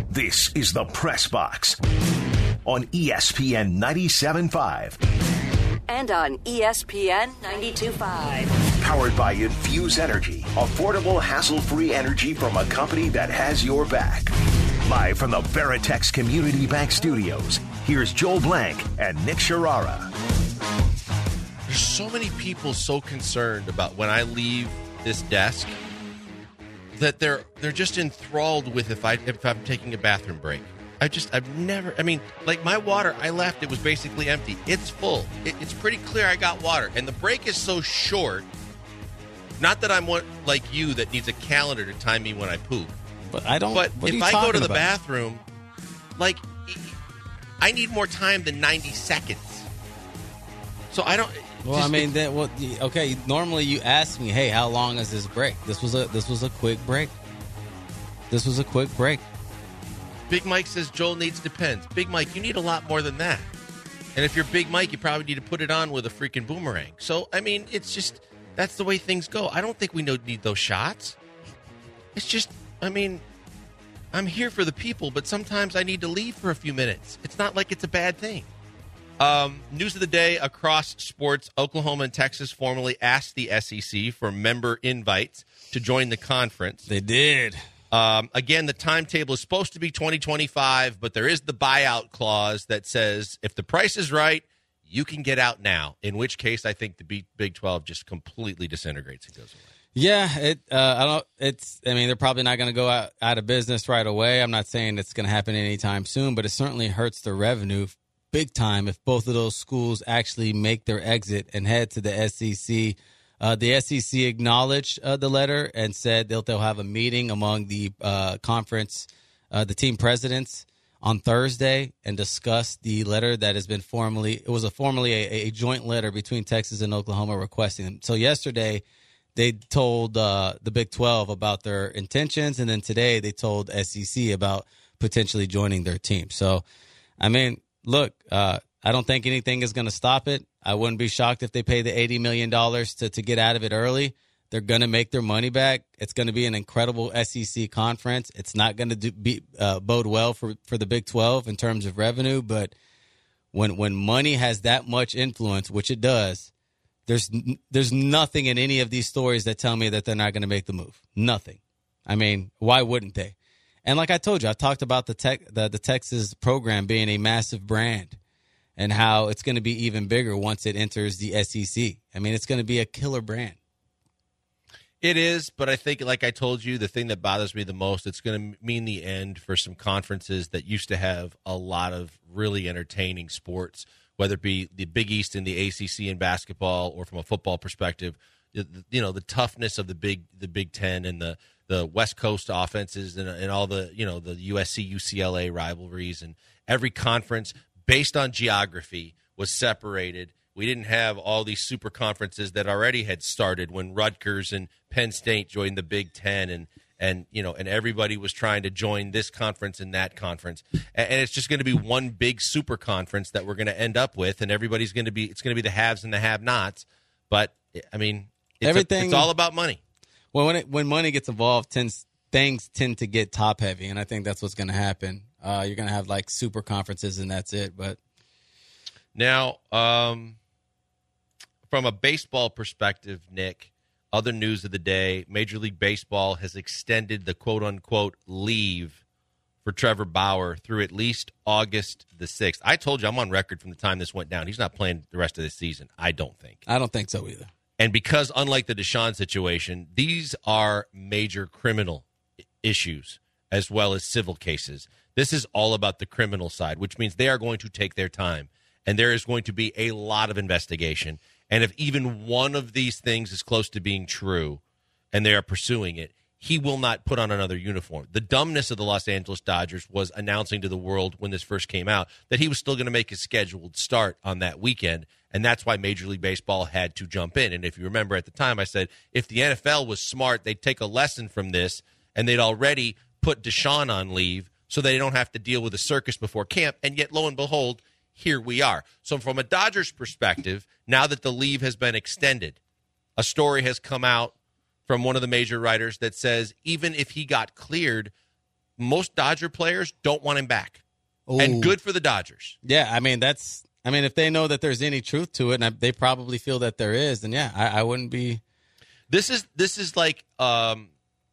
This is the Press Box on ESPN 97.5. And on ESPN 92.5. Powered by Infuse Energy. Affordable, hassle-free energy from a company that has your back. Live from the Veritex Community Bank Studios, here's Joel Blank and Nick Sharara. There's so many people so concerned about when I leave this desk that they're just enthralled with if I'm taking a bathroom break. I've never, like my water, I left, it was basically empty. It's full. It's pretty clear I got water. And the break is so short, not that I'm one like you that needs a calendar to time me when I poop. But I don't. But if I go to the bathroom, like, I need more time than 90 seconds. So I don't. Well, okay. Normally you ask me, hey, how long is this break? This was a quick break. This was a quick break. Big Mike says Joel needs Depends. Big Mike, you need a lot more than that. And if you're Big Mike, you probably need to put it on with a freaking boomerang. So, it's just, that's the way things go. I don't think we need those shots. It's just, I'm here for the people, but sometimes I need to leave for a few minutes. It's not like it's a bad thing. News of the day across sports. Oklahoma and Texas formally asked the SEC for member invites to join the conference. They did. Again, the timetable is supposed to be 2025, but there is the buyout clause that says if the price is right, you can get out now, in which case I think the Big 12 just completely disintegrates and goes away. Yeah, they're probably not going to go out of business right away. I'm not saying it's going to happen anytime soon, but it certainly hurts the revenue big time if both of those schools actually make their exit and head to the SEC. The SEC acknowledged the letter and said they'll have a meeting among the conference, the team presidents on Thursday and discuss the letter that has been formally a joint letter between Texas and Oklahoma requesting them. So yesterday they told the Big 12 about their intentions, and then today they told SEC about potentially joining their team. So, look, I don't think anything is going to stop it. I wouldn't be shocked if they pay the $80 million to get out of it early. They're going to make their money back. It's going to be an incredible SEC conference. It's not going to bode well for the Big 12 in terms of revenue. But when money has that much influence, which it does, there's nothing in any of these stories that tell me that they're not going to make the move. Nothing. Why wouldn't they? And like I told you, I talked about the Texas program being a massive brand and how it's going to be even bigger once it enters the SEC. It's going to be a killer brand. It is, but I think, like I told you, the thing that bothers me the most, it's going to mean the end for some conferences that used to have a lot of really entertaining sports, whether it be the Big East and the ACC in basketball or from a football perspective, the toughness of the Big Ten and the West Coast offenses and all the USC, UCLA rivalries, and every conference based on geography was separated. We didn't have all these super conferences that already had started when Rutgers and Penn State joined the Big Ten, and everybody was trying to join this conference and that conference, and it's just going to be one big super conference that we're going to end up with, and it's going to be the haves and the have-nots. But it's all about money. Well, when money gets involved, things tend to get top heavy, and I think that's what's going to happen. You're going to have like super conferences, and that's it. But now, from a baseball perspective, Nick, other news of the day: Major League Baseball has extended the quote-unquote leave for Trevor Bauer through at least August the 6th. I told you I'm on record from the time this went down. He's not playing the rest of this season. I don't think so either. And because, unlike the Deshaun situation, these are major criminal issues as well as civil cases. This is all about the criminal side, which means they are going to take their time. And there is going to be a lot of investigation. And if even one of these things is close to being true and they are pursuing it, he will not put on another uniform. The dumbness of the Los Angeles Dodgers was announcing to the world when this first came out that he was still going to make his scheduled start on that weekend. And that's why Major League Baseball had to jump in. And if you remember at the time, I said, if the NFL was smart, they'd take a lesson from this and they'd already put Deshaun on leave so they don't have to deal with a circus before camp. And yet, lo and behold, here we are. So from a Dodgers perspective, now that the leave has been extended, a story has come out from one of the major writers that says even if he got cleared, most Dodger players don't want him back. Ooh. And good for the Dodgers. Yeah, I mean, if they know that there's any truth to it, and they probably feel that there is, then yeah, I wouldn't be. This is like on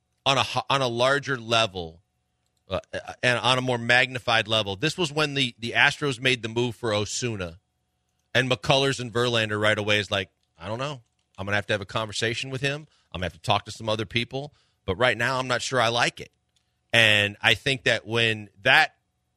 a larger level and on a more magnified level. This was when the Astros made the move for Osuna, and McCullers and Verlander right away is like, I don't know. I'm going to have a conversation with him. I'm going to have to talk to some other people. But right now, I'm not sure I like it. And I think that when that,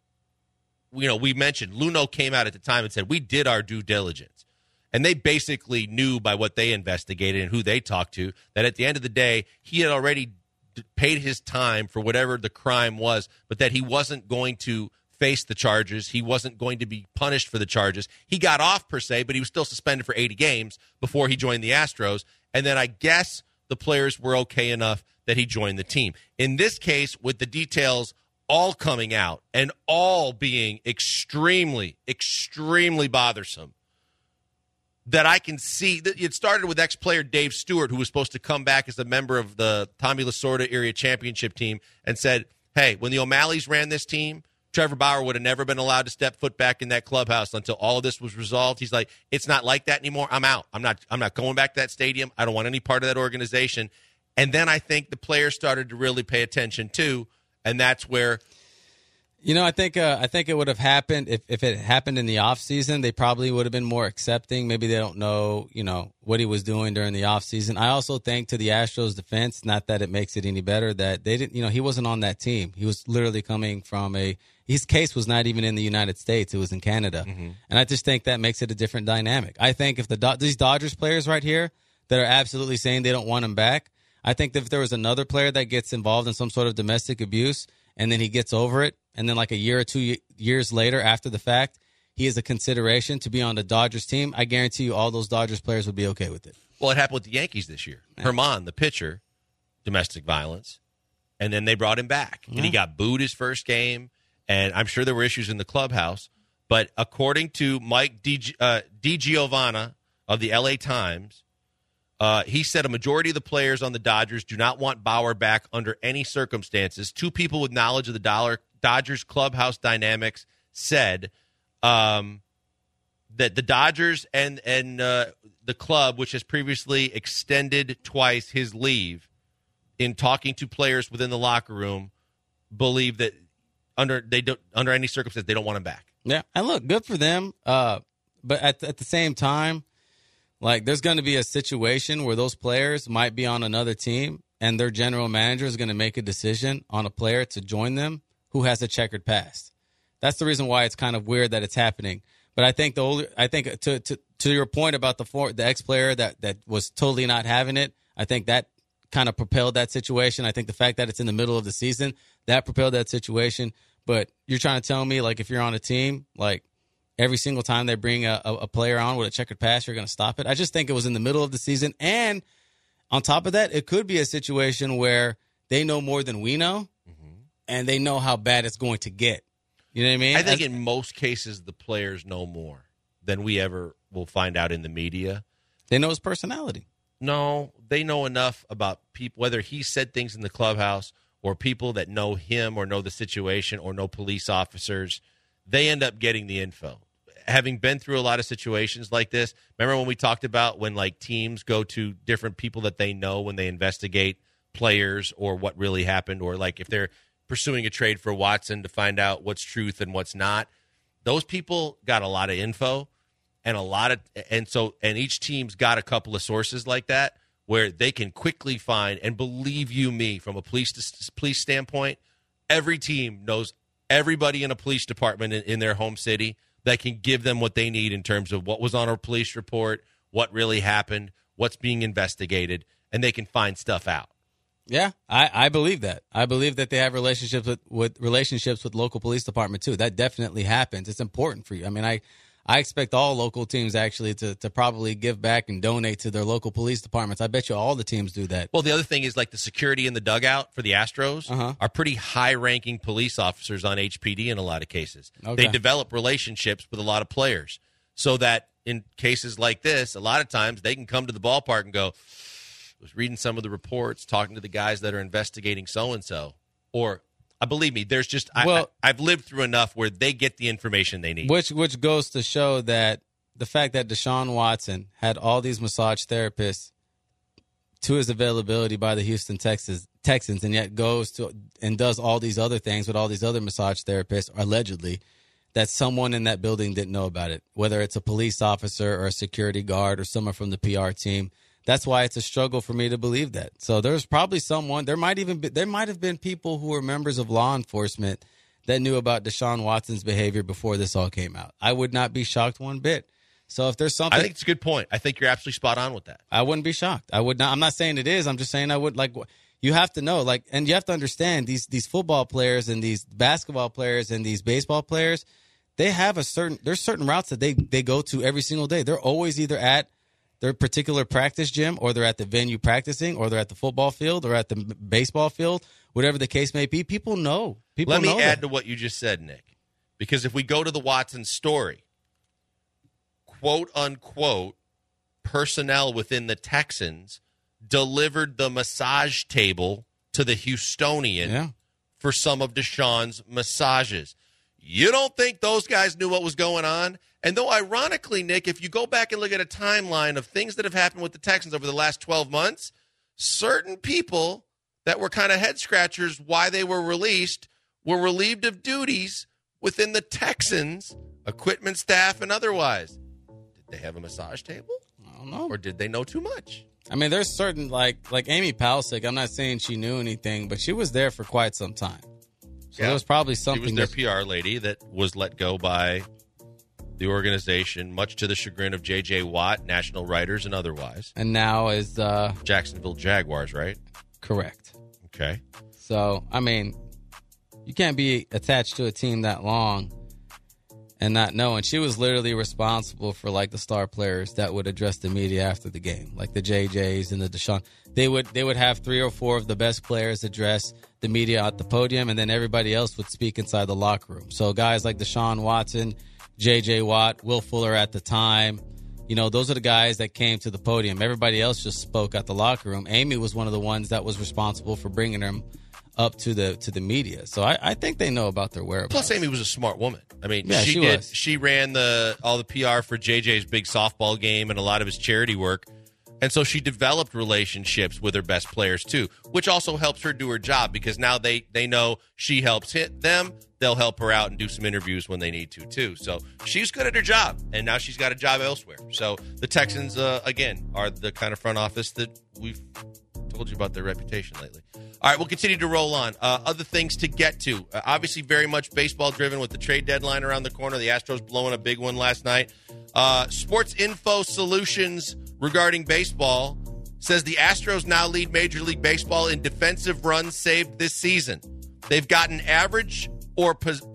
we mentioned Luhnow came out at the time and said, we did our due diligence. And they basically knew by what they investigated and who they talked to that at the end of the day, he had already paid his time for whatever the crime was, but that he wasn't going to face the charges. He wasn't going to be punished for the charges. He got off per se, but he was still suspended for 80 games before he joined the Astros. And then I guess the players were okay enough that he joined the team. In this case, with the details all coming out and all being extremely, extremely bothersome, that I can see that it started with ex-player Dave Stewart, who was supposed to come back as a member of the Tommy Lasorda area championship team, and said, hey, when the O'Malleys ran this team, Trevor Bauer would have never been allowed to step foot back in that clubhouse until all of this was resolved. He's like, it's not like that anymore. I'm out. I'm not going back to that stadium. I don't want any part of that organization. And then I think the players started to really pay attention too, and that's where. I think it would have happened if it happened in the offseason. They probably would have been more accepting. Maybe they don't know, what he was doing during the offseason. I also think, to the Astros' defense, not that it makes it any better, that they didn't, he wasn't on that team. He was literally coming from his case was not even in the United States. It was in Canada. Mm-hmm. And I just think that makes it a different dynamic. I think if these Dodgers players right here that are absolutely saying they don't want him back, I think that if there was another player that gets involved in some sort of domestic abuse and then he gets over it, and then like a year or 2 years later after the fact, he is a consideration to be on the Dodgers team, I guarantee you all those Dodgers players would be okay with it. Well, it happened with the Yankees this year. Yeah. Herman, the pitcher, domestic violence, and then they brought him back. Yeah. And he got booed his first game, and I'm sure there were issues in the clubhouse. But according to Mike DiGiovanna of the LA Times, he said a majority of the players on the Dodgers do not want Bauer back under any circumstances. Two people with knowledge of the Dodgers clubhouse dynamics said that the Dodgers and the club, which has previously extended twice his leave, in talking to players within the locker room, believe that under any circumstance they don't want him back. Yeah, and look, good for them. But at the same time, like, there's going to be a situation where those players might be on another team, and their general manager is going to make a decision on a player to join them who has a checkered past. That's the reason why it's kind of weird that it's happening. But I think to your point about the ex-player that was totally not having it, I think that kind of propelled that situation. I think the fact that it's in the middle of the season, that propelled that situation. But you're trying to tell me, like, if you're on a team, like, every single time they bring a player on with a checkered past, you're going to stop it? I just think it was in the middle of the season. And on top of that, it could be a situation where they know more than we know, and they know how bad it's going to get. You know what I mean? I think in most cases the players know more than we ever will find out in the media. They know his personality. No, they know enough about people, whether he said things in the clubhouse or people that know him or know the situation or know police officers. They end up getting the info. Having been through a lot of situations like this, remember when we talked about when, like, teams go to different people that they know when they investigate players or what really happened, or like if they're pursuing a trade for Watson to find out what's truth and what's not. Those people got a lot of info and each team's got a couple of sources like that where they can quickly find, and believe you me, from a police standpoint, every team knows everybody in a police department in their home city that can give them what they need in terms of what was on a police report, what really happened, what's being investigated, and they can find stuff out. Yeah, I believe that. I believe that they have relationships with local police department too. That definitely happens. It's important for you. I mean, I expect all local teams actually to probably give back and donate to their local police departments. I bet you all the teams do that. Well, the other thing is, like, the security in the dugout for the Astros are pretty high-ranking police officers on HPD in a lot of cases. Okay. They develop relationships with a lot of players so that in cases like this, a lot of times they can come to the ballpark and go, I was reading some of the reports, talking to the guys that are investigating so-and-so, or Believe me, there's just I've lived through enough where they get the information they need. Which goes to show that the fact that Deshaun Watson had all these massage therapists to his availability by the Houston Texans, and yet goes to and does all these other things with all these other massage therapists, allegedly, that someone in that building didn't know about it, whether it's a police officer or a security guard or someone from the PR team. That's why it's a struggle for me to believe that. So there's probably someone. There might have been people who were members of law enforcement that knew about Deshaun Watson's behavior before this all came out. I would not be shocked one bit. So if there's something, I think it's a good point. I think you're absolutely spot on with that. I wouldn't be shocked. I would not. I'm not saying it is. I'm just saying I would like. You have to know, like, and you have to understand these football players and these basketball players and these baseball players. They have there's certain routes that they go to every single day. They're always either at their particular practice gym, or they're at the venue practicing, or they're at the football field, or at the baseball field, whatever the case may be. People know. Let me add to what you just said, Nick, because if we go to the Watson story, quote unquote, personnel within the Texans delivered the massage table to the Houstonian for some of Deshaun's massages. You don't think those guys knew what was going on? And though ironically, Nick, if you go back and look at a timeline of things that have happened with the Texans over the last 12 months, certain people that were kind of head scratchers why they were released were relieved of duties within the Texans, equipment staff and otherwise. Did they have a massage table? I don't know. Or did they know too much? I mean, there's certain, like Amy Palcic, I'm not saying she knew anything, but she was there for quite some time. So there was probably something. She was their PR lady that was let go by the organization, much to the chagrin of J.J. Watt, national writers, and otherwise. And now is Jacksonville Jaguars, right? Correct. Okay. So, I mean, you can't be attached to a team that long and not know. And she was literally responsible for, like, the star players that would address the media after the game, like the JJs and the Deshaun. They would have 3 or 4 of the best players address the media at the podium, and then everybody else would speak inside the locker room. So guys like Deshaun Watson, J.J. Watt, Will Fuller at the time, you know, those are the guys that came to the podium. Everybody else just spoke at the locker room. Amy was one of the ones that was responsible for bringing them up to the media. So I think they know about their whereabouts. Plus, Amy was a smart woman. I mean, yeah, she did. was. She ran all the PR for JJ's big softball game and a lot of his charity work. And so she developed relationships with her best players, too, which also helps her do her job because now they know she helps hit them. They'll help her out and do some interviews when they need to, too. So she's good at her job, and now she's got a job elsewhere. So the Texans, again, are the kind of front office that we've told you about their reputation lately. All right, we'll continue to roll on. Other things to get to. Obviously, very much baseball-driven with the trade deadline around the corner. The Astros blowing a big one last night. Sports Info Solutions regarding baseball says the Astros now lead Major League Baseball in defensive runs saved this season. They've gotten average or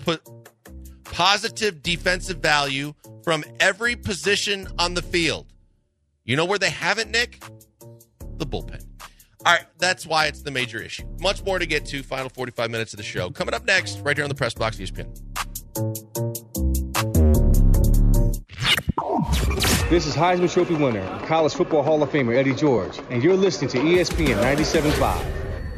positive defensive value from every position on the field. You know where they haven't, Nick? The bullpen. All right, that's why it's the major issue. Much more to get to. Final 45 minutes of the show. Coming up next, right here on the Press Box ESPN. This is Heisman Trophy winner, College Football Hall of Famer Eddie George, and you're listening to ESPN 97.5.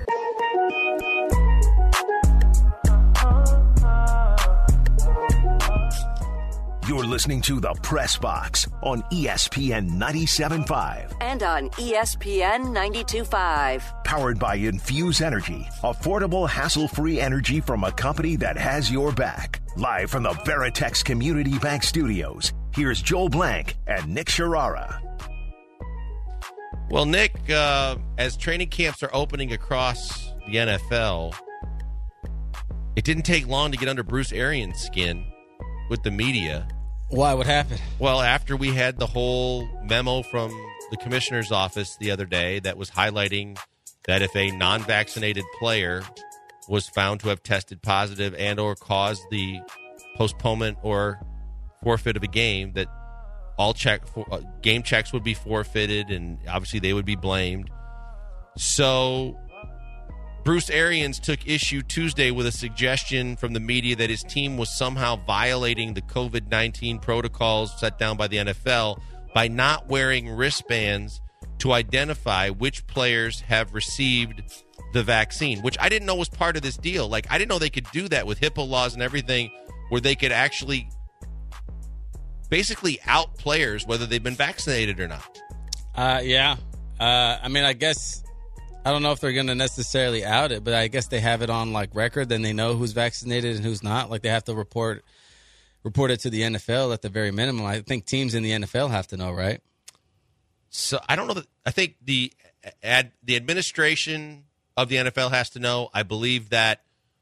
You're listening to The Press Box on ESPN 97.5. And on ESPN 92.5. Powered by Infuse Energy, affordable, hassle-free energy from a company that has your back. Live from the Veritex Community Bank Studios, here's Joel Blank and Nick Sharara. Well, Nick, as training camps are opening across the NFL, it didn't take long to get under Bruce Arians' skin with the media. Why? What happened? Well, after we had the whole memo from the commissioner's office the other day that was highlighting that if a non-vaccinated player was found to have tested positive and or caused the postponement or forfeit of a game, that all game checks would be forfeited and obviously they would be blamed. So Bruce Arians took issue Tuesday with a suggestion from the media that his team was somehow violating the COVID-19 protocols set down by the NFL by not wearing wristbands to identify which players have received the vaccine, which I didn't know was part of this deal. Like, I didn't know they could do that with HIPAA laws and everything, where they could actually basically out players whether they've been vaccinated or not. Yeah. I mean, I guess I don't know if they're going to necessarily out it, but I guess they have it on like record. Then they know who's vaccinated and who's not. Like, they have to report it to the NFL at the very minimum. I think teams in the NFL have to know, right? So I don't know. I think the administration of the NFL has to know. I believe that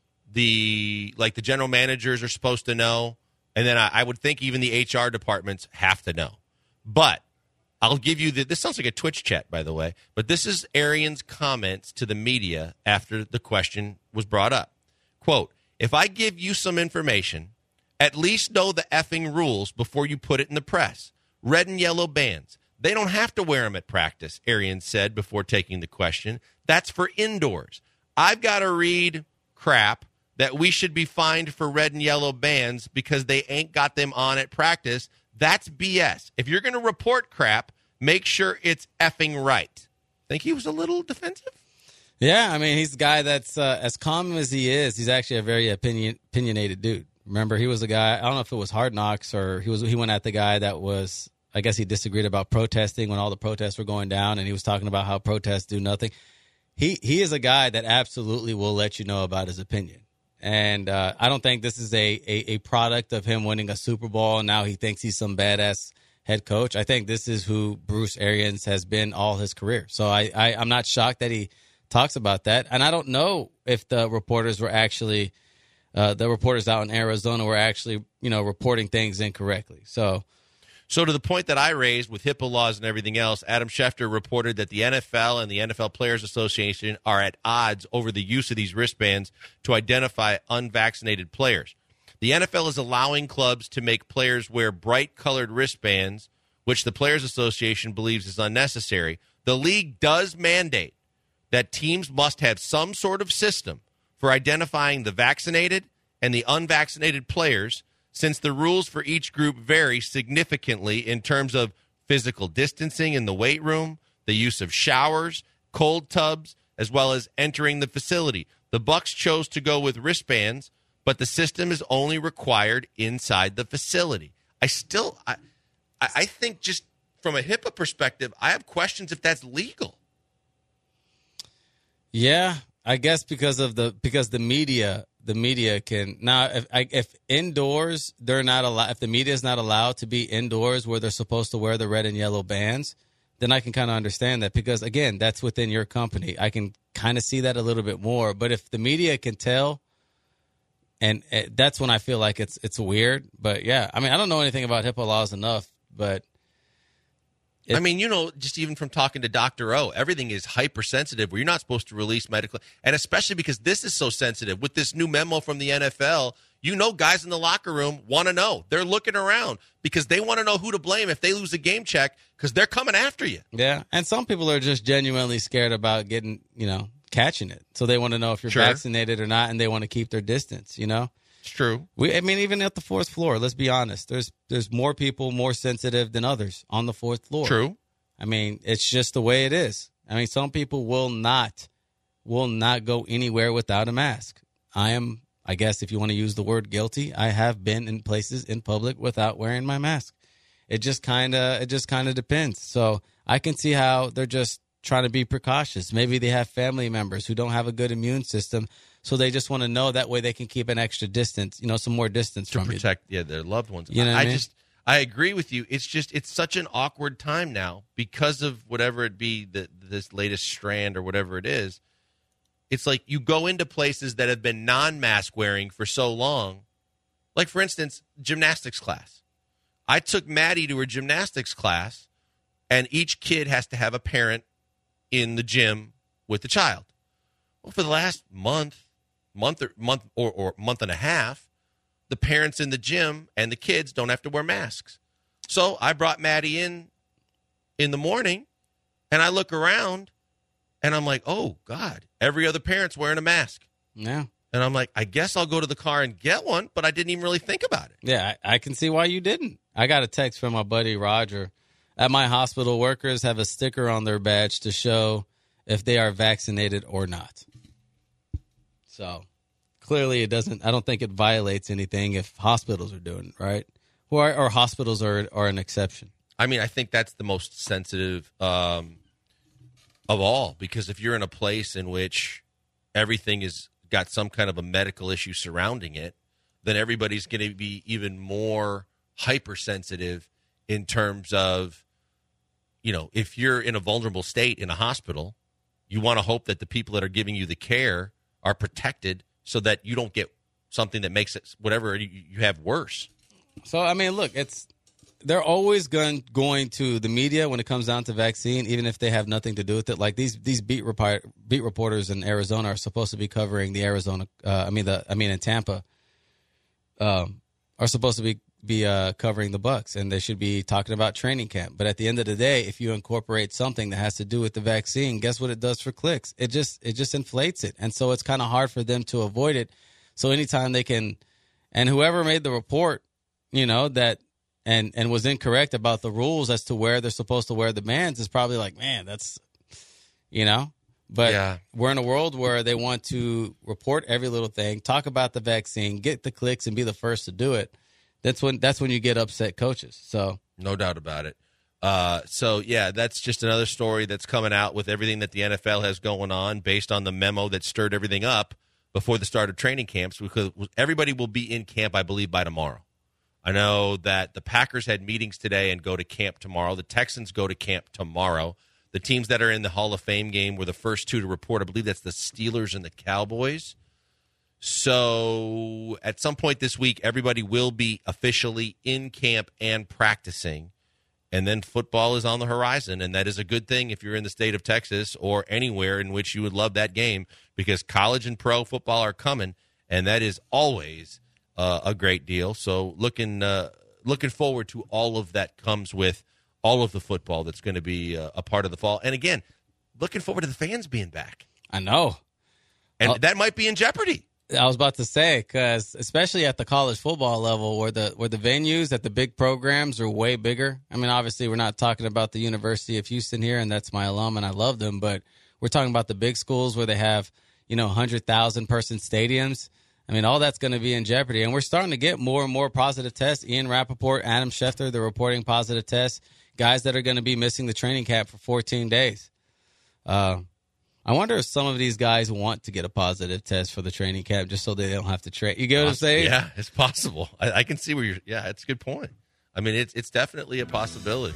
the general managers are supposed to know, and then I would think even the HR departments have to know. But I'll give you this sounds like a Twitch chat, by the way, but this is Arians' comments to the media after the question was brought up. Quote, "If I give you some information, at least know the effing rules before you put it in the press. Red and yellow bands. They don't have to wear them at practice," Arians said before taking the question. "That's for indoors. I've got to read crap that we should be fined for red and yellow bands because they ain't got them on at practice. That's BS. If you're going to report crap, make sure it's effing right." Think he was a little defensive? Yeah, I mean, he's a guy that's as calm as he is. He's actually a very opinionated dude. Remember, he was a guy, I don't know if it was Hard Knocks or he went at the guy that was, I guess he disagreed about protesting when all the protests were going down, and he was talking about how protests do nothing. He is a guy that absolutely will let you know about his opinion. And I don't think this is a product of him winning a Super Bowl and now he thinks he's some badass head coach. I think this is who Bruce Arians has been all his career. So I'm not shocked that he talks about that. And I don't know if the reporters were actually the reporters out in Arizona were actually, reporting things incorrectly. So to the point that I raised with HIPAA laws and everything else, Adam Schefter reported that the NFL and the NFL Players Association are at odds over the use of these wristbands to identify unvaccinated players. The NFL is allowing clubs to make players wear bright-colored wristbands, which the Players Association believes is unnecessary. The league does mandate that teams must have some sort of system for identifying the vaccinated and the unvaccinated players, since the rules for each group vary significantly in terms of physical distancing in the weight room, the use of showers, cold tubs, as well as entering the facility. The Bucs chose to go with wristbands, but the system is only required inside the facility. I think just from a HIPAA perspective, I have questions if that's legal. Yeah, I guess because the media can now. If indoors they're not allowed, if the media is not allowed to be indoors where they're supposed to wear the red and yellow bands, then I can kind of understand that, because again, that's within your company. I can kind of see that a little bit more. But if the media can tell, and that's when I feel like it's weird. But yeah, I mean, I don't know anything about HIPAA laws enough, but. I mean, just even from talking to Dr. O, everything is hypersensitive where you're not supposed to release medical. And especially because this is so sensitive. With this new memo from the NFL, guys in the locker room want to know. They're looking around because they want to know who to blame if they lose a game check, because they're coming after you. Yeah, and some people are just genuinely scared about getting, catching it. So they want to know if you're vaccinated or not, and they want to keep their distance, It's true. Even at the fourth floor, let's be honest. There's more people more sensitive than others on the fourth floor. True. I mean, it's just the way it is. I mean, some people will not go anywhere without a mask. I guess if you want to use the word guilty, I have been in places in public without wearing my mask. It just kind of depends. So I can see how they're just trying to be precautious. Maybe they have family members who don't have a good immune system, so they just want to know that way they can keep an extra distance, some more distance to from protect their loved ones. You know what I mean? I agree with you. It's such an awkward time now because of whatever it be, this latest strand or whatever it is. It's like you go into places that have been non-mask wearing for so long. Like, for instance, gymnastics class. I took Maddie to her gymnastics class, and each kid has to have a parent in the gym with the child. Well, for the last month and a half, the parents in the gym and the kids don't have to wear masks. So I brought Maddie in the morning, and I look around, and I'm like, oh, God, every other parent's wearing a mask. Yeah. And I'm like, I guess I'll go to the car and get one, but I didn't even really think about it. Yeah, I can see why you didn't. I got a text from my buddy Roger at my hospital, workers have a sticker on their badge to show if they are vaccinated or not. So clearly it doesn't, I don't think it violates anything if hospitals are doing it, right? Or hospitals are an exception. I mean, I think that's the most sensitive of all, because if you're in a place in which everything is got some kind of a medical issue surrounding it, then everybody's going to be even more hypersensitive in terms of, if you're in a vulnerable state in a hospital, you want to hope that the people that are giving you the care are protected so that you don't get something that makes it whatever you have worse. So, I mean, look, they're always going to the media when it comes down to vaccine, even if they have nothing to do with it. Like these beat reporters in Arizona are supposed to be covering the Arizona. In Tampa, are supposed to be covering the Bucs, and they should be talking about training camp. But at the end of the day, if you incorporate something that has to do with the vaccine, guess what it does for clicks? It just inflates it, and so it's kind of hard for them to avoid it. So anytime they can, and whoever made the report, that. And was incorrect about the rules as to where they're supposed to wear the bands is probably like, man, that's, But yeah. We're in a world where they want to report every little thing, talk about the vaccine, get the clicks, and be the first to do it. That's when you get upset coaches. So no doubt about it. That's just another story that's coming out with everything that the NFL has going on based on the memo that stirred everything up before the start of training camps, because everybody will be in camp, I believe, by tomorrow. I know that the Packers had meetings today and go to camp tomorrow. The Texans go to camp tomorrow. The teams that are in the Hall of Fame game were the first two to report. I believe that's the Steelers and the Cowboys. So at some point this week, everybody will be officially in camp and practicing. And then football is on the horizon, and that is a good thing if you're in the state of Texas or anywhere in which you would love that game, because college and pro football are coming, and that is always a great deal. So looking forward to all of that comes with all of the football that's going to be a part of the fall. And again, looking forward to the fans being back. I know. And that might be in jeopardy. I was about to say, because especially at the college football level, where the venues at the big programs are way bigger. I mean, obviously, we're not talking about the University of Houston here, and that's my alum, and I love them. But we're talking about the big schools where they have 100,000 person stadiums. I mean, all that's going to be in jeopardy. And we're starting to get more and more positive tests. Ian Rappaport, Adam Schefter, they're reporting positive tests. Guys that are going to be missing the training camp for 14 days. I wonder if some of these guys want to get a positive test for the training camp just so they don't have to train. You get what I'm saying? Yeah, it's possible. I can see where you're. Yeah, it's a good point. I mean, it's definitely a possibility.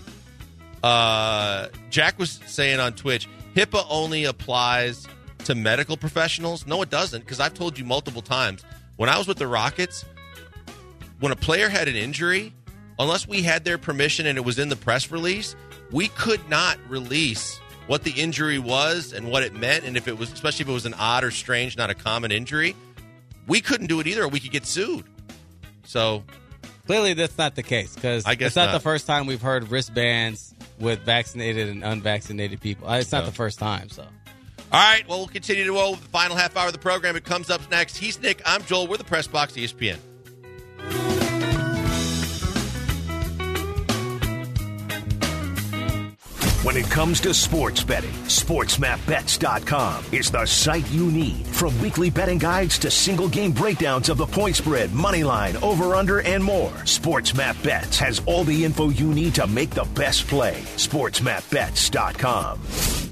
Jack was saying on Twitch, HIPAA only applies to medical professionals. No, it doesn't, because I've told you multiple times, when I was with the Rockets, when a player had an injury, unless we had their permission and it was in the press release, we could not release what the injury was and what it meant, and if it was, especially if it was an odd or strange, not a common injury, we couldn't do it either, or we could get sued. So clearly that's not the case, because it's not the first time we've heard wristbands with vaccinated and unvaccinated people. It's not the first time, so. All right, well, we'll continue to roll with the final half hour of the program. It comes up next. He's Nick. I'm Joel. We're the Press Box, ESPN. When it comes to sports betting, SportsMapBets.com is the site you need. From weekly betting guides to single-game breakdowns of the point spread, money line, over-under, and more, SportsMapBets has all the info you need to make the best play. SportsMapBets.com.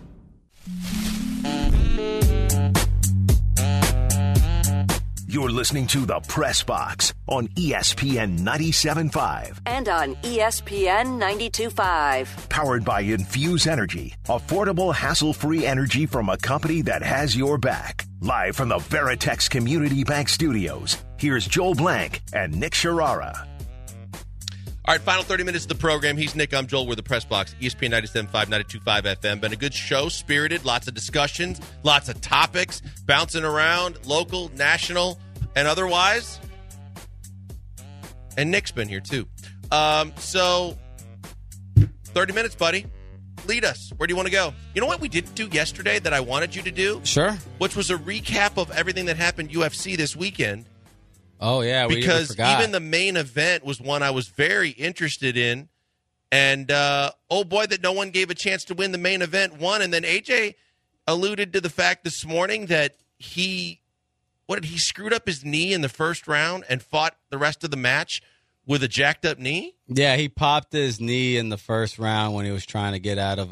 You're listening to The Press Box on ESPN 97.5. And on ESPN 92.5. Powered by Infuse Energy, affordable, hassle-free energy from a company that has your back. Live from the Veritex Community Bank Studios, here's Joel Blank and Nick Sharara. All right, final 30 minutes of the program. He's Nick. I'm Joel. We're the Press Box, ESPN 97.5, 92.5 FM. Been a good show, spirited, lots of discussions, lots of topics, bouncing around, local, national, and otherwise. And Nick's been here, too. So, 30 minutes, buddy. Lead us. Where do you want to go? You know what we didn't do yesterday that I wanted you to do? Sure. Which was a recap of everything that happened UFC this weekend. Oh, yeah. Because even the main event was one I was very interested in. And old boy that no one gave a chance to win the main event won. And then AJ alluded to the fact this morning that he screwed up his knee in the first round and fought the rest of the match with a jacked up knee? Yeah, he popped his knee in the first round when he was trying to get out of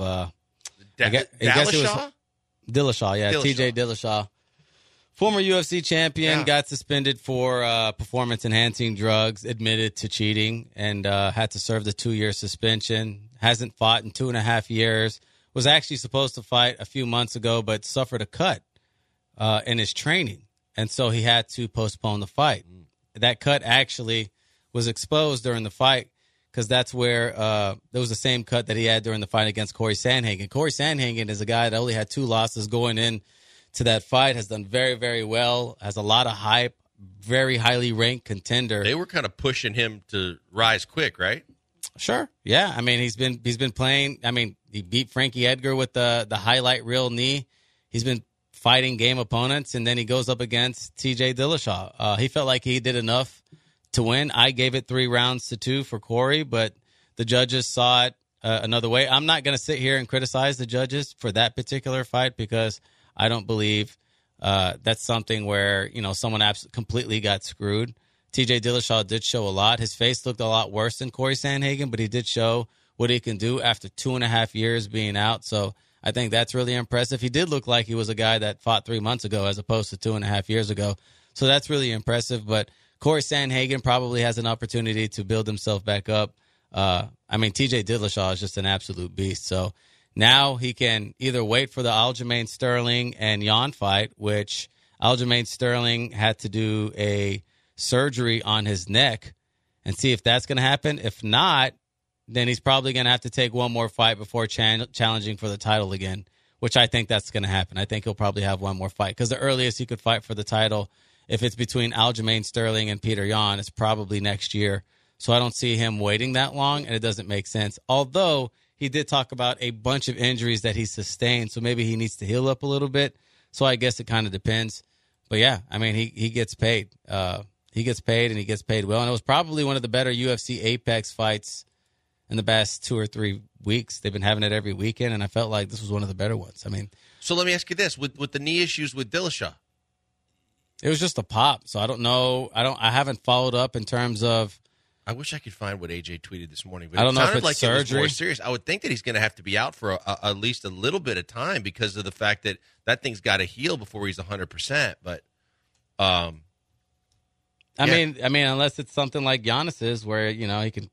Dillashaw? Dillashaw, yeah, Dillashaw. TJ Dillashaw. Former UFC champion, got suspended for performance-enhancing drugs, admitted to cheating, and had to serve the 2-year suspension. Hasn't fought in 2.5 years. Was actually supposed to fight a few months ago, but suffered a cut in his training, and so he had to postpone the fight. That cut actually was exposed during the fight because that's where there was the same cut that he had during the fight against Corey Sandhagen. Corey Sandhagen is a guy that only had 2 losses going in to that fight, has done very, very well, has a lot of hype, very highly ranked contender. They were kind of pushing him to rise quick, right? Sure. Yeah. I mean, he's been playing. I mean, he beat Frankie Edgar with the highlight reel knee. He's been fighting game opponents, and then he goes up against TJ Dillashaw. He felt like he did enough to win. I gave it 3-2 for Corey, but the judges saw it another way. I'm not going to sit here and criticize the judges for that particular fight because I don't believe that's something where, someone completely got screwed. TJ Dillashaw did show a lot. His face looked a lot worse than Corey Sandhagen, but he did show what he can do after 2.5 years being out. So I think that's really impressive. He did look like he was a guy that fought 3 months ago as opposed to 2.5 years ago. So that's really impressive. But Corey Sandhagen probably has an opportunity to build himself back up. TJ Dillashaw is just an absolute beast. So now he can either wait for the Aljamain Sterling and Jan fight, which Aljamain Sterling had to do a surgery on his neck, and see if that's going to happen. If not, then he's probably going to have to take one more fight before challenging for the title again, which I think that's going to happen. I think he'll probably have one more fight because the earliest he could fight for the title, if it's between Aljamain Sterling and Peter Yan, it's probably next year. So I don't see him waiting that long, and it doesn't make sense. Although he did talk about a bunch of injuries that he sustained, so maybe he needs to heal up a little bit. So I guess it kind of depends. But yeah, I mean, he gets paid. He gets paid, and he gets paid well. And it was probably one of the better UFC Apex fights in the past 2 or 3 weeks. They've been having it every weekend, and I felt like this was one of the better ones. I mean, so let me ask you this: with the knee issues with Dillashaw, it was just a pop. So I don't know. I haven't followed up in terms of. I wish I could find what AJ tweeted this morning, but I don't know if it's like surgery. It was more serious. I would think that he's going to have to be out for at least a little bit of time because of the fact that thing's got to heal before he's 100%. But, I mean, unless it's something like Giannis's, where he can.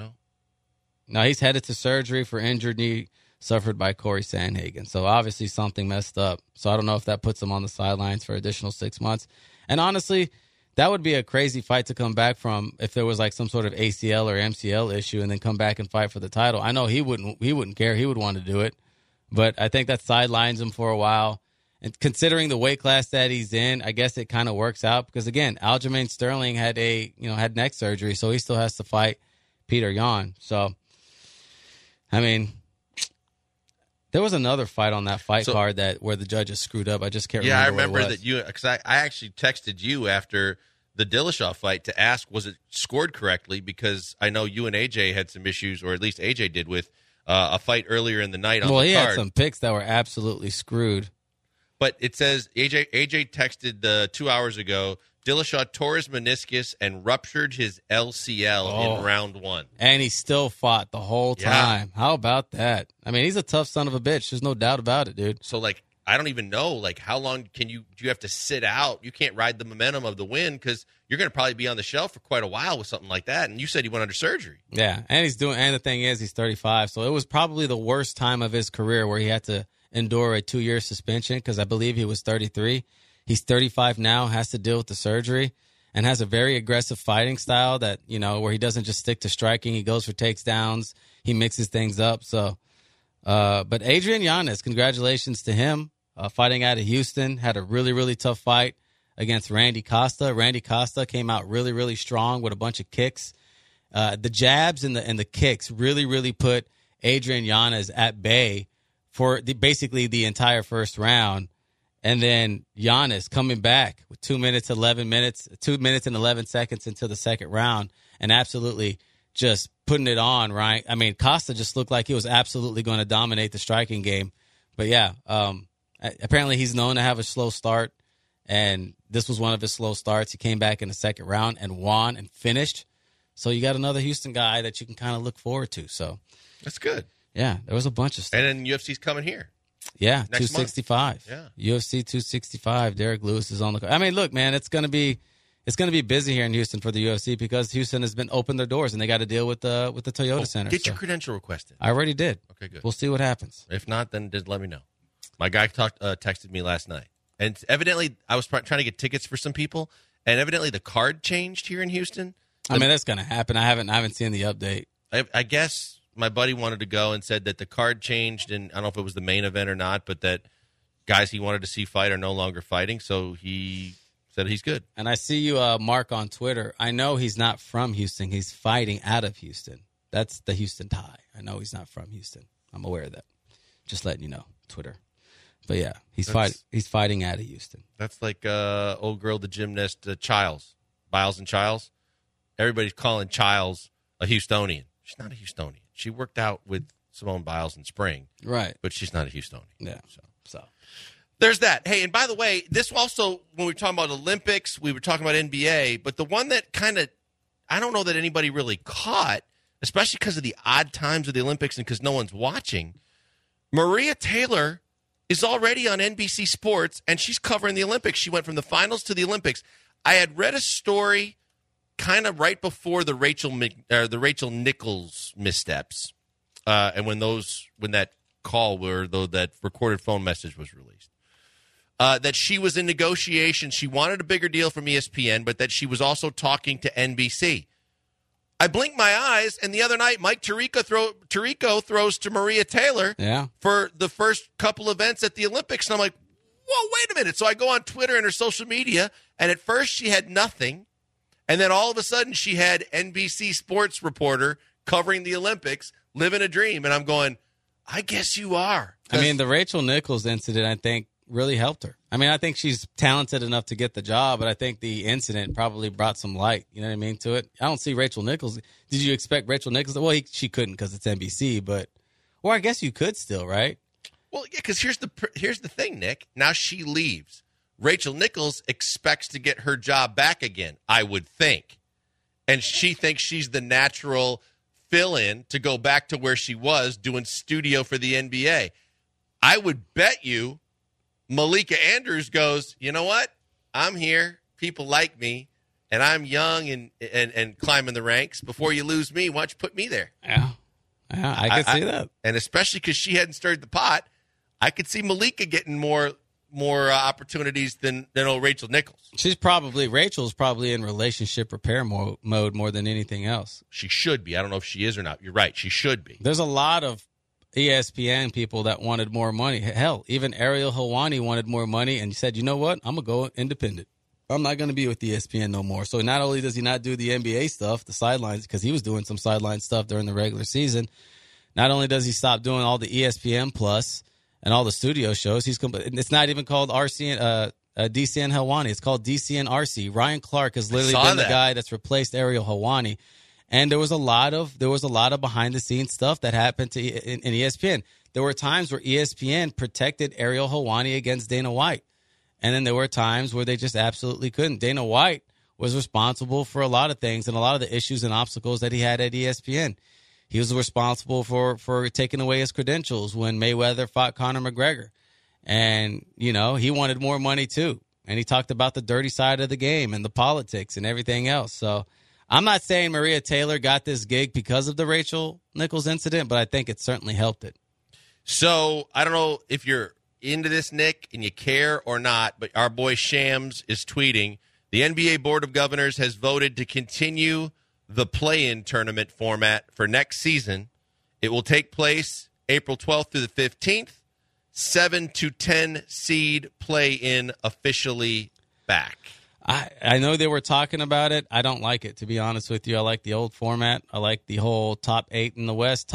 No, he's headed to surgery for injured knee suffered by Corey Sandhagen. So obviously something messed up. So I don't know if that puts him on the sidelines for additional 6 months. And honestly, that would be a crazy fight to come back from if there was like some sort of ACL or MCL issue and then come back and fight for the title. I know he wouldn't care. He would want to do it. But I think that sidelines him for a while. And considering the weight class that he's in, I guess it kind of works out because, again, Aljamain Sterling had had neck surgery, so he still has to fight Peter Yan. So, I mean, there was another fight on that fight card where the judges screwed up. I just can't remember. Yeah, I remember that because I actually texted you after the Dillashaw fight to ask, was it scored correctly? Because I know you and AJ had some issues, or at least AJ did, with a fight earlier in the night on the card. Well, he had some picks that were absolutely screwed. But it says AJ texted 2 hours ago, Dillashaw tore his meniscus and ruptured his LCL in round 1. And he still fought the whole time. Yeah. How about that? I mean, he's a tough son of a bitch. There's no doubt about it, dude. So, I don't even know, how long do you have to sit out? You can't ride the momentum of the win because you're going to probably be on the shelf for quite a while with something like that. And you said he went under surgery. Yeah, and the thing is, he's 35. So it was probably the worst time of his career where he had to endure a 2-year suspension because I believe he was 33. He's 35 now, has to deal with the surgery, and has a very aggressive fighting style that, where he doesn't just stick to striking. He goes for takedowns. He mixes things up. So, but Adrian Yanez, congratulations to him. Fighting out of Houston, had a really, really tough fight against Randy Costa. Randy Costa came out really, really strong with a bunch of kicks. The jabs and the kicks really, really put Adrian Yanez at bay for basically the entire first round. And then Yanez coming back with 2 minutes and 11 seconds into the second round and absolutely just putting it on, right? I mean, Costa just looked like he was absolutely going to dominate the striking game. But, yeah, apparently he's known to have a slow start, and this was one of his slow starts. He came back in the second round and won and finished. So you got another Houston guy that you can kind of look forward to. So that's good. Yeah, there was a bunch of stuff. And then UFC's coming here. Yeah, next 265. month. Yeah, UFC 265. Derek Lewis is on the. I mean, look, man, it's gonna be busy here in Houston for the UFC because Houston has been opened their doors and they got to deal with the Toyota Center. Get your credential request in. I already did. Okay, good. We'll see what happens. If not, then just let me know. My guy texted me last night, and evidently I was trying to get tickets for some people, and evidently the card changed here in Houston. I mean, that's gonna happen. I haven't seen the update. I guess my buddy wanted to go and said that the card changed, and I don't know if it was the main event or not, but that guys he wanted to see fight are no longer fighting, so he said he's good. And I see you, Mark, on Twitter. I know he's not from Houston. He's fighting out of Houston. That's the Houston tie. I know he's not from Houston. I'm aware of that. Just letting you know, Twitter. But, yeah, he's fighting out of Houston. That's like old girl, the gymnast, Biles and Childs. Everybody's calling Childs a Houstonian. She's not a Houstonian. She worked out with Simone Biles in spring. Right. But she's not a Houstonian. Yeah. So there's that. Hey, and by the way, this also, when we were talking about Olympics, we were talking about NBA, but the one that kind of, I don't know that anybody really caught, especially because of the odd times of the Olympics and because no one's watching, Maria Taylor is already on NBC Sports, and she's covering the Olympics. She went from the finals to the Olympics. I had read a story kind of right before the Rachel Nichols missteps, and when that call that recorded phone message was released, that she was in negotiations. She wanted a bigger deal from ESPN, but that she was also talking to NBC. I blinked my eyes, and the other night, Mike Tirico throws to Maria Taylor for the first couple events at the Olympics, and I'm like, whoa, wait a minute. So I go on Twitter and her social media, and at first she had nothing. And then all of a sudden, she had NBC sports reporter covering the Olympics, living a dream. And I'm going, I guess you are. I mean, the Rachel Nichols incident, I think, really helped her. I mean, I think she's talented enough to get the job, but I think the incident probably brought some light, you know what I mean, to it. I don't see Rachel Nichols. Did you expect Rachel Nichols? Well, she couldn't because it's NBC, or I guess you could still, right? Well, yeah, because here's the thing, Nick. Now she leaves. Rachel Nichols expects to get her job back again, I would think. And she thinks she's the natural fill-in to go back to where she was doing studio for the NBA. I would bet you Malika Andrews goes, you know what? I'm here. People like me. And I'm young and climbing the ranks. Before you lose me, why don't you put me there? Yeah, I could see that. And especially because she hadn't stirred the pot, I could see Malika getting more opportunities than old Rachel Nichols. Rachel's probably in relationship repair mode more than anything else. She should be. I don't know if she is or not. You're right. She should be. There's a lot of ESPN people that wanted more money. Hell, even Ariel Helwani wanted more money and said, you know what? I'm going to go independent. I'm not going to be with ESPN no more. So not only does he not do the NBA stuff, the sidelines, because he was doing some sideline stuff during the regular season, not only does he stop doing all the ESPN Plus and all the studio shows, it's not even called DCN Helwani. It's called DCN RC. Ryan Clark has literally been the guy that's replaced Ariel Helwani. And there was a lot of behind the scenes stuff that happened in ESPN. There were times where ESPN protected Ariel Helwani against Dana White. And then there were times where they just absolutely couldn't. Dana White was responsible for a lot of things and a lot of the issues and obstacles that he had at ESPN. He was responsible for taking away his credentials when Mayweather fought Conor McGregor. And, you know, he wanted more money too. And he talked about the dirty side of the game and the politics and everything else. So I'm not saying Maria Taylor got this gig because of the Rachel Nichols incident, but I think it certainly helped it. So I don't know if you're into this, Nick, and you care or not, but our boy Shams is tweeting, the NBA Board of Governors has voted to continue the play-in tournament format for next season. It will take place April 12th through the 15th. 7 to 10 seed play-in officially back. I know they were talking about it. I don't like it, to be honest with you. I like the old format. I like the whole top 8 in the West, top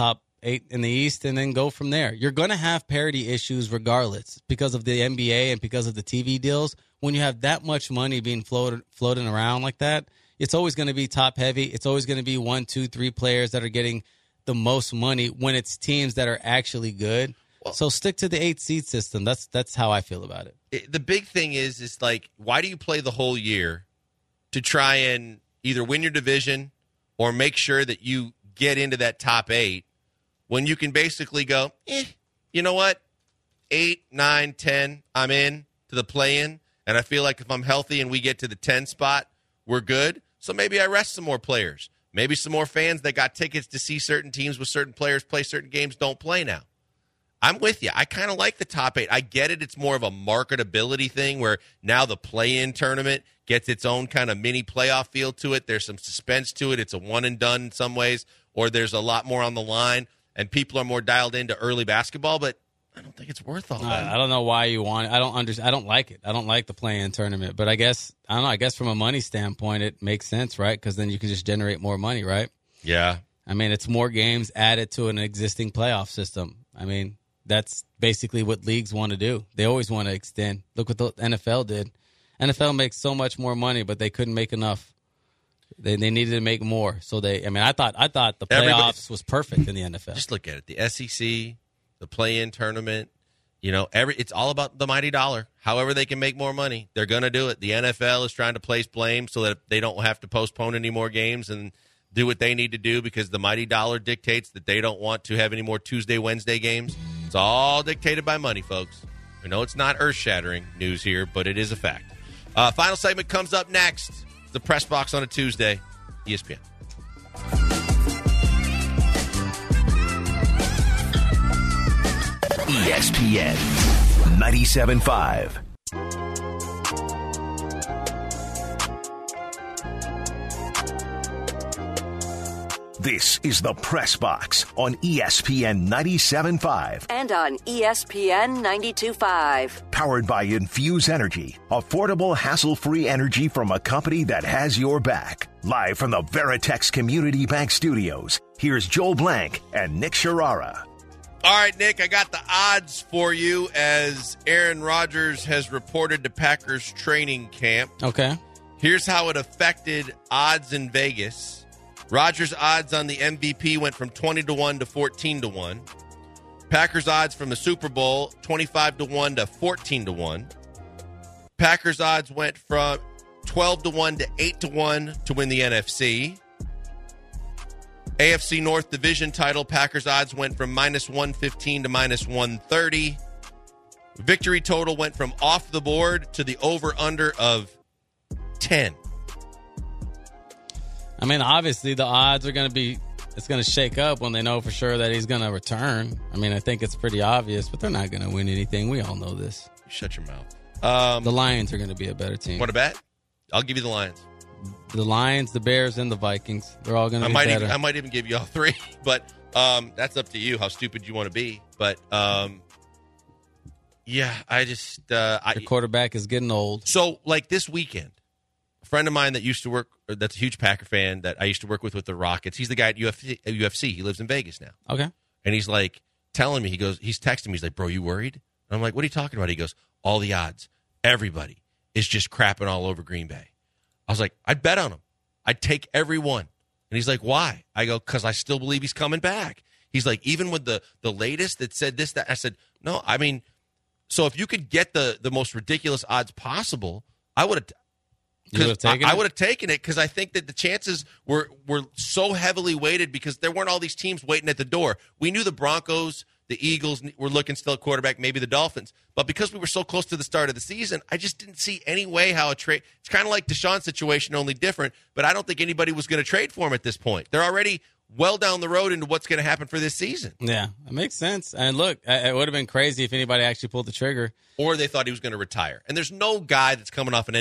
8 in the East, and then go from there. You're going to have parity issues regardless because of the NBA and because of the TV deals. When you have that much money being floating around like that, it's always going to be top heavy. It's always going to be 1, 2, 3 players that are getting the most money when it's teams that are actually good. Well, so stick to the 8-seed system. That's how I feel about it. The big thing is like, why do you play the whole year to try and either win your division or make sure that you get into that top 8 when you can basically go, you know what? 8, 9, 10, I'm in to the play-in, and I feel like if I'm healthy and we get to the 10 spot, we're good. So maybe I rest some more players. Maybe some more fans that got tickets to see certain teams with certain players play certain games don't play now. I'm with you. I kind of like the top 8. I get it. It's more of a marketability thing where now the play-in tournament gets its own kind of mini playoff feel to it. There's some suspense to it. It's a one and done in some ways, or there's a lot more on the line, and people are more dialed into early basketball, but I don't think it's worth all that. I don't know why you want it. I don't like it. I don't like the play-in tournament, but I guess from a money standpoint, it makes sense, right? Because then you can just generate more money, right? Yeah. I mean, it's more games added to an existing playoff system. I mean, that's basically what leagues want to do. They always want to extend. Look what the NFL did. NFL makes so much more money, but they couldn't make enough. They needed to make more. So I thought the playoffs was perfect in the NFL. Just look at it. The SEC, the play-in tournament, it's all about the mighty dollar. However they can make more money, they're going to do it. The NFL is trying to place blame so that they don't have to postpone any more games and do what they need to do because the mighty dollar dictates that they don't want to have any more Tuesday, Wednesday games. It's all dictated by money, folks. I know it's not earth-shattering news here, but it is a fact. Final segment comes up next. The Press Box on a Tuesday, ESPN. ESPN 97.5. This is the Press Box on ESPN 97.5. And on ESPN 92.5. Powered by Infuse Energy, affordable, hassle-free energy from a company that has your back. Live from the Veritex Community Bank Studios, here's Joel Blank and Nick Sharara. All right, Nick, I got the odds for you as Aaron Rodgers has reported to Packers training camp. Okay. Here's how it affected odds in Vegas. Rodgers' odds on the MVP went from 20-1 to 14-1. Packers' odds from the Super Bowl, 25-1 to 14-1. Packers' odds went from 12-1 to 8-1 to win the NFC. AFC North Division title, Packers' odds went from -115 to -130. Victory total went from off the board to the over-under of 10. I mean, obviously the odds are going to be, it's going to shake up when they know for sure that he's going to return. I mean, I think it's pretty obvious, but they're not going to win anything. We all know this. Shut your mouth. The Lions are going to be a better team. Want to bet? I'll give you the Lions. The Lions, the Bears, and the Vikings. They're all going to be better. I might even give you all three, but that's up to you how stupid you want to be. But, yeah, I just... the quarterback is getting old. So, like this weekend, a friend of mine that used to work, that's a huge Packer fan that I used to work with the Rockets. He's the guy at UFC. He lives in Vegas now. Okay. And he's like telling me, he's texting me. He's like, bro, you worried? And I'm like, what are you talking about? He goes, all the odds. Everybody is just crapping all over Green Bay. I was like, I'd bet on him. I'd take every one. And he's like, why? I go, because I still believe he's coming back. He's like, even with the latest that said this, that. I said, no, I mean, so if you could get the most ridiculous odds possible, I would have. I would have taken it because I think that the chances were so heavily weighted because there weren't all these teams waiting at the door. We knew the Broncos, the Eagles were looking still at quarterback, maybe the Dolphins. But because we were so close to the start of the season, I just didn't see any way how a trade – it's kind of like Deshaun's situation, only different. But I don't think anybody was going to trade for him at this point. They're already well down the road into what's going to happen for this season. Yeah, that makes sense. And look, it would have been crazy if anybody actually pulled the trigger. Or they thought he was going to retire. And there's no guy that's coming off an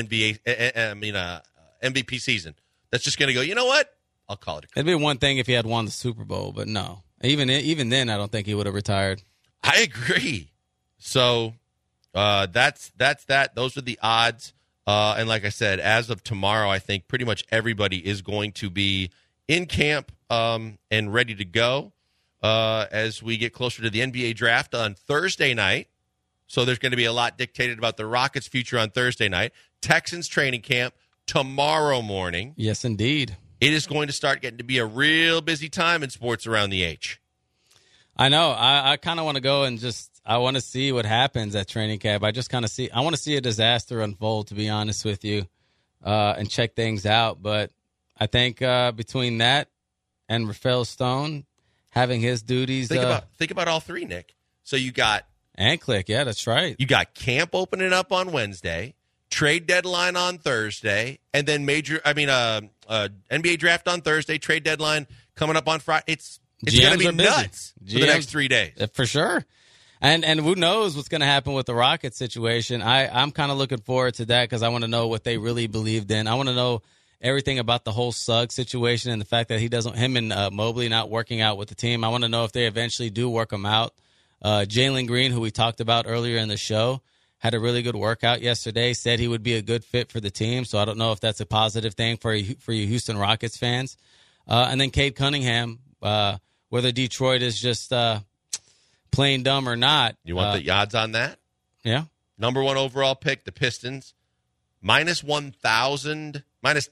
MVP season that's just going to go, you know what? I'll call it a career. It'd be one thing if he had won the Super Bowl, but no. Even then, I don't think he would have retired. I agree. So that's that. Those are the odds. And like I said, as of tomorrow, I think pretty much everybody is going to be in camp and ready to go. as we get closer to the NBA draft on Thursday night. So there's going to be a lot dictated about the Rockets' future on Thursday night. Texans training camp tomorrow morning. Yes, indeed. It is going to start getting to be a real busy time in sports around the H. I know. I kind of want to go and I want to see what happens at training camp. I want to see a disaster unfold, to be honest with you, and check things out. But I think between that and Rafael Stone having his duties. Think about all three, Nick. So you got. And Click, yeah, that's right. You got camp opening up on Wednesday, trade deadline on Thursday, and then NBA draft on Thursday, trade deadline coming up on Friday. It's going to be nuts for the next 3 days. For sure. And who knows what's going to happen with the Rockets situation. I'm kind of looking forward to that because I want to know what they really believed in. I want to know everything about the whole Suggs situation and the fact that him and Mobley not working out with the team. I want to know if they eventually do work them out. Jalen Green, who we talked about earlier in the show, had a really good workout yesterday, said he would be a good fit for the team. So I don't know if that's a positive thing for you Houston Rockets fans. And then Cade Cunningham, whether Detroit is just playing dumb or not. You want the odds on that? Yeah. Number 1 overall pick, the Pistons, minus 10,000,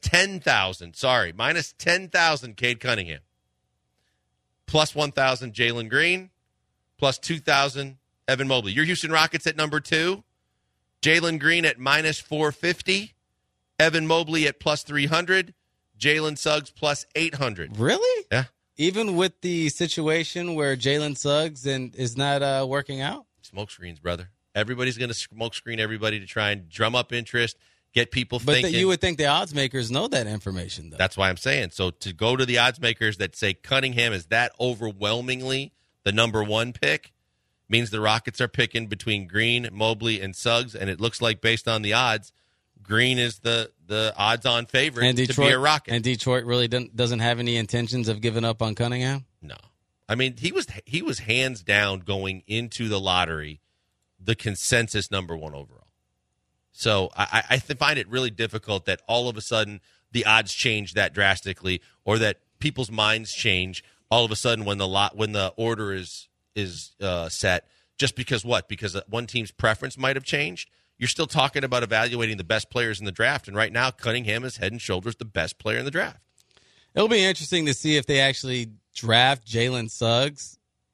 Cade Cunningham. Plus 1,000, Jalen Green. Plus 2,000, Evan Mobley. Your Houston Rockets at number 2. Jalen Green at minus 450. Evan Mobley at plus 300. Jalen Suggs plus 800. Really? Yeah. Even with the situation where Jalen Suggs is not working out? Smoke screens, brother. Everybody's going to smoke screen everybody to try and drum up interest, get people thinking. But you would think the odds makers know that information, though. That's why I'm saying. So to go to the odds makers that say Cunningham is that overwhelmingly the number 1 pick means the Rockets are picking between Green, Mobley, and Suggs, and it looks like based on the odds, Green is the odds-on favorite to be a Rocket. And Detroit really doesn't have any intentions of giving up on Cunningham? No. I mean, he was hands down going into the lottery the consensus number 1 overall. So I find it really difficult that all of a sudden the odds change that drastically or that people's minds change all of a sudden when the order is set, just because what? Because one team's preference might have changed. You're still talking about evaluating the best players in the draft, and right now Cunningham is head and shoulders the best player in the draft. It'll be interesting to see if they actually draft Jalen Suggs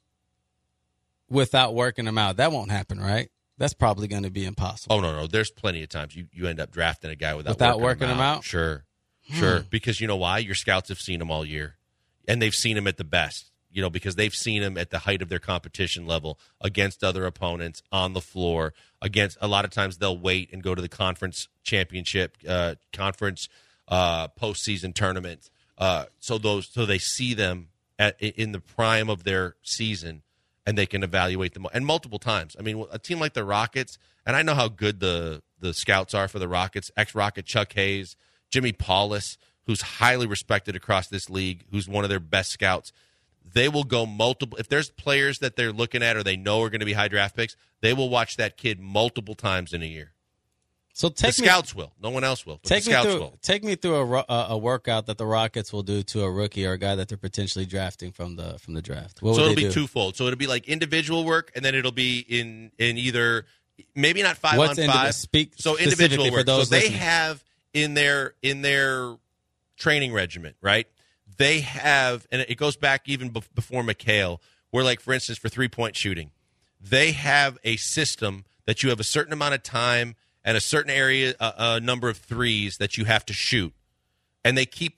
without working him out. That won't happen, right? That's probably going to be impossible. Oh, no. There's plenty of times you end up drafting a guy without working him out? Sure. Because you know why? Your scouts have seen him all year. And they've seen him at the best, because they've seen him at the height of their competition level against other opponents on the floor. A lot of times they'll wait and go to the conference championship, conference postseason tournament. So they see them in the prime of their season, and they can evaluate them and multiple times. I mean, a team like the Rockets, and I know how good the scouts are for the Rockets. Ex-Rocket Chuck Hayes, Jimmy Paulus, who's highly respected across this league, who's one of their best scouts. They will go multiple. If there's players that they're looking at or they know are going to be high draft picks, they will watch that kid multiple times in a year. So the scouts will. No one else will. But the scouts will. Take me through a workout that the Rockets will do to a rookie or a guy that they're potentially drafting from the draft. So it'll be twofold. So it'll be like individual work, and then it'll be in either maybe not 5-on-5. So individual work. For those so they have in their training regiment, right? They have, and it goes back even before McHale, where, like, for instance, for three-point shooting, they have a system that you have a certain amount of time and a certain area, a number of threes that you have to shoot, and they keep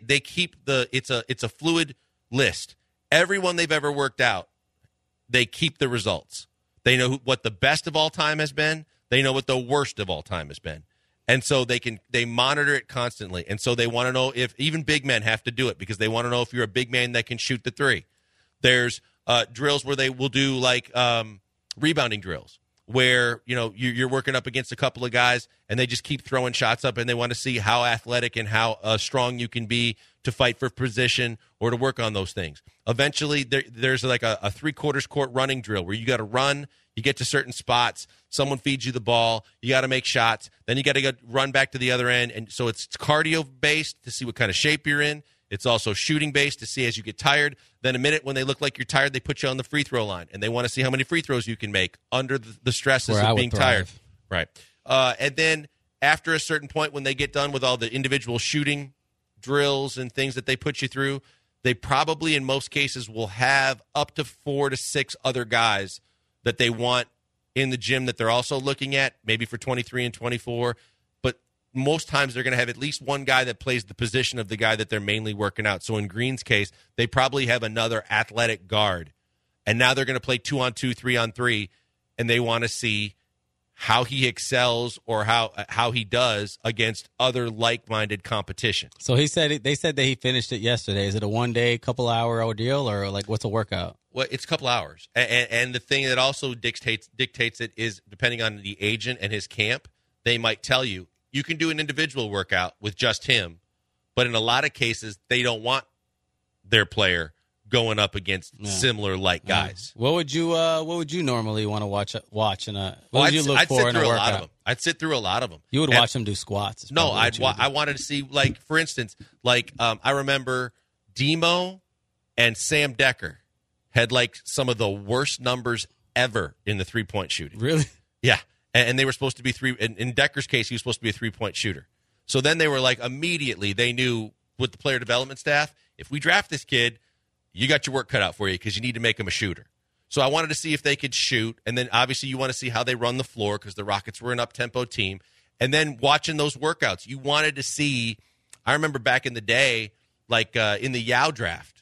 it's a fluid list. Everyone they've ever worked out, they keep the results. They know what the best of all time has been. They know what the worst of all time has been. And so they monitor it constantly. And so they want to know if even big men have to do it because they want to know if you're a big man that can shoot the three. There's drills where they will do like rebounding drills where, you're working up against a couple of guys and they just keep throwing shots up and they want to see how athletic and how strong you can be to fight for position or to work on those things. Eventually, there's like a three-quarters court running drill where you got to run. You get to certain spots, someone feeds you the ball, you got to make shots, then you got to run back to the other end. And so it's cardio-based to see what kind of shape you're in. It's also shooting based to see as you get tired. Then a minute when they look like you're tired, they put you on the free throw line, and they want to see how many free throws you can make under the stresses of being tired. Right. And then after a certain point, when they get done with all the individual shooting drills and things that they put you through, they probably in most cases will have up to 4 to 6 other guys that they want in the gym that they're also looking at, maybe for 23 and 24. But most times they're going to have at least one guy that plays the position of the guy that they're mainly working out. So in Green's case, they probably have another athletic guard. And now they're going to play 2-on-2, 3-on-3, and they want to see how he excels or how he does against other like-minded competition. So they said that he finished it yesterday. Is it a one-day, couple-hour ordeal, or like what's a workout? Well, it's a couple hours. And the thing that also dictates it is, depending on the agent and his camp, they might tell you, you can do an individual workout with just him, but in a lot of cases, they don't want their player going up against similar like guys. What would you normally want to watch in a? What would you look for in a workout? I'd sit through a lot of them. You would watch them do squats. No, I wanted to see, like, for instance, like I remember Demo and Sam Decker had like some of the worst numbers ever in the 3-point shooting. Really? Yeah, and they were supposed to be in Decker's case, he was supposed to be a 3-point shooter. So then they were like, immediately they knew with the player development staff, if we draft this kid, you got your work cut out for you because you need to make him a shooter. So I wanted to see if they could shoot, and then obviously you want to see how they run the floor because the Rockets were an up-tempo team. And then watching those workouts, you wanted to see – I remember back in the day, like in the Yao draft,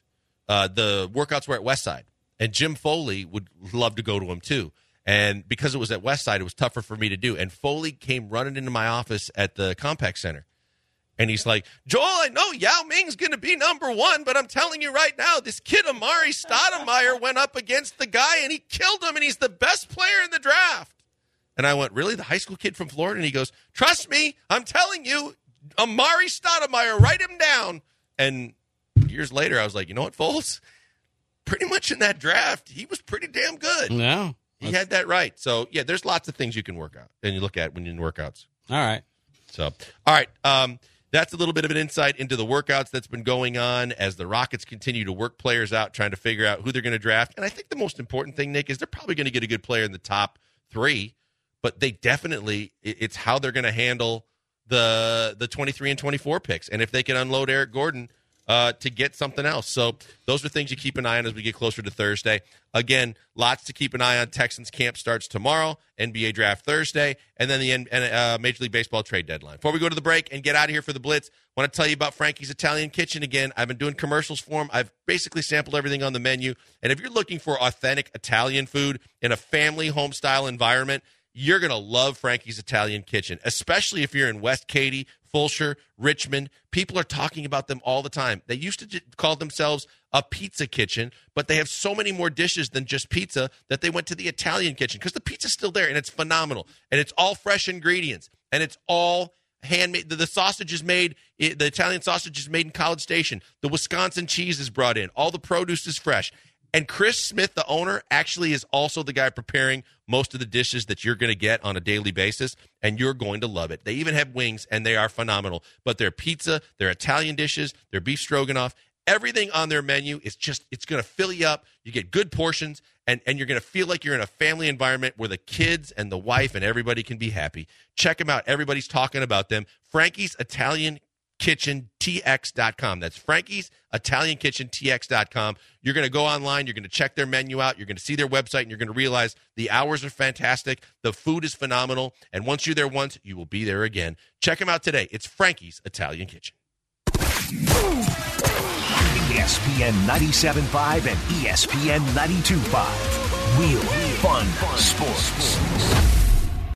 the workouts were at Westside, and Jim Foley would love to go to them too. And because it was at Westside, it was tougher for me to do. And Foley came running into my office at the Compaq Center. And he's like, Joel, I know Yao Ming's going to be number 1, but I'm telling you right now, this kid Amari Stoudemire went up against the guy, and he killed him, and he's the best player in the draft. And I went, really? The high school kid from Florida? And he goes, trust me, I'm telling you, Amari Stoudemire, write him down. And years later, I was like, you know what, Foles? Pretty much in that draft, he was pretty damn good. Yeah. He had that right. So, yeah, there's lots of things you can work out and you look at when you're in workouts. All right. So, all right. That's a little bit of an insight into the workouts that's been going on as the Rockets continue to work players out, trying to figure out who they're going to draft. And I think the most important thing, Nick, is they're probably going to get a good player in the top 3, but they definitely, it's how they're going to handle the 23 and 24 picks. And if they can unload Eric Gordon to get something else. So those are things you keep an eye on as we get closer to Thursday. Again, lots to keep an eye on. Texans camp starts tomorrow, NBA draft Thursday, and then the Major League Baseball trade deadline. Before we go to the break and get out of here for the Blitz, I want to tell you about Frankie's Italian Kitchen again. I've been doing commercials for them. I've basically sampled everything on the menu. And if you're looking for authentic Italian food in a family home-style environment, you're going to love Frankie's Italian Kitchen, especially if you're in West Katy, Fulshire, Richmond. People are talking about them all the time. They used to call themselves a pizza kitchen, but they have so many more dishes than just pizza that they went to the Italian kitchen because the pizza's still there, and it's phenomenal. And it's all fresh ingredients, and it's all handmade. The sausage is made, the Italian sausage is made in College Station. The Wisconsin cheese is brought in. All the produce is fresh. And Chris Smith, the owner, actually is also the guy preparing most of the dishes that you're going to get on a daily basis, and you're going to love it. They even have wings, and they are phenomenal. But their pizza, their Italian dishes, their beef stroganoff, everything on their menu is just, it's going to fill you up. You get good portions, and you're going to feel like you're in a family environment where the kids and the wife and everybody can be happy. Check them out. Everybody's talking about them. Frankie's Italian Kitchen TX.com. That's Frankie's Italian Kitchen TX.com. You're going to go online. You're going to check their menu out. You're going to see their website, and you're going to realize the hours are fantastic. The food is phenomenal. And once you're there once, you will be there again. Check them out today. It's Frankie's Italian Kitchen. ESPN 97.5 and ESPN 92.5. Real fun sports.